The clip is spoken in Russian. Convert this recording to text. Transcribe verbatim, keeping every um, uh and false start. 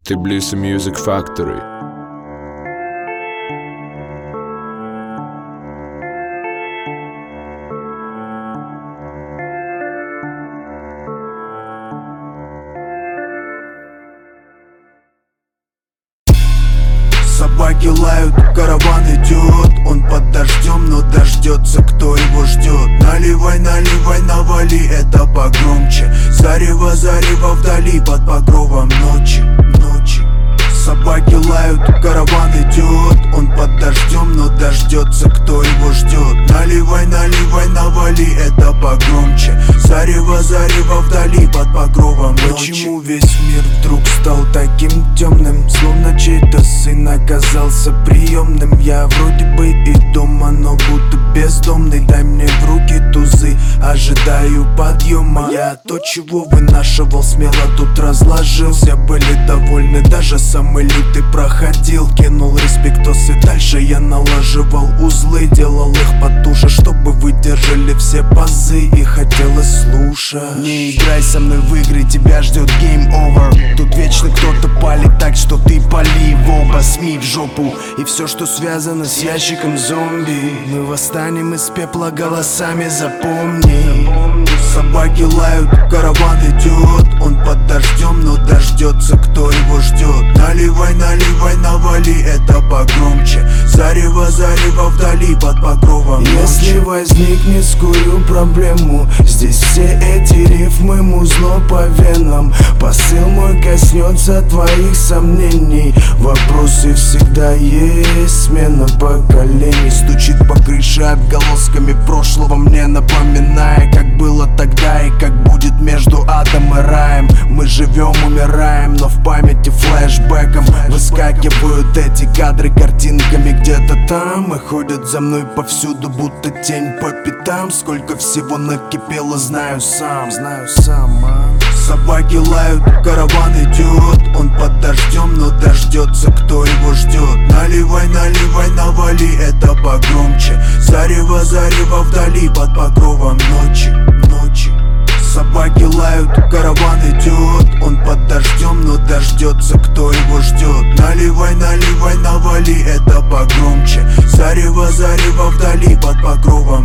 Tbilisi Music Factory. Собаки лают, караван идет. Он под дождем, но дождется, кто его ждет. Наливай, наливай, навали, это погромче. Зарево, зарево вдали, под покровом ночи, ночи. Собаки лают, караван идет. Он под дождем, но дождется, кто его ждет. Наливай, наливай, навали, это погромче. Зарево, зарево вдали, под покровом ночи. Почему весь мир вдруг стал таким темным? Словно чей-то сын оказался приемным. Я вроде бы и дома, но будто бездомный. Дай мне в руки тузы, ожидаю подъема. Я то, чего вынашивал, смело тут разложил. Все были довольны, даже самый лютый проходил. Кинул респектос и дальше я налаживал узлы. Делал их потуже, чтобы выдержали все пазы. И хотелось слушать. Не играй со мной в игры, тебя ждет game over. Тут вечно кто-то палит так, что ты пали в оба. СМИ в жопу и все, что связано с ящиком зомби. Мы восстанем из пепла голосами, запомни. Собаки лают, караван идет. Он под дождем, но дождется, кто его ждет. Наливай, наливай, навали, это погромче. Зарево, зарево вдали, под покровом ночи. Если возникнет скорую проблему, здесь все эти рифмы музло по венам. Посыл мой коснется твоих сомнений. Вопросы всегда есть, смена поколений. Стучит по крыше отголосками прошлого, мне напоминая, как было тогда и как будет между адом и раем. Мы живем, умираем, но в памяти флешбеком выскакивают эти кадры картинками где-то там. И ходят за мной повсюду, будто тень по пятам. Сколько всего накипело, знаю сам, знаю сам, а. Собаки лают, караван идет. Он под дождем, но дождется, кто его ждет. Наливай, наливай, навали, это погромче. Зарево, зарево вдали, под покровом ночи, ночи. Собаки лают, караван идет. Он под дождем, но дождется, кто его ждет. Наливай, наливай, навали, это погромче. Зарево, зарево вдали, под покровом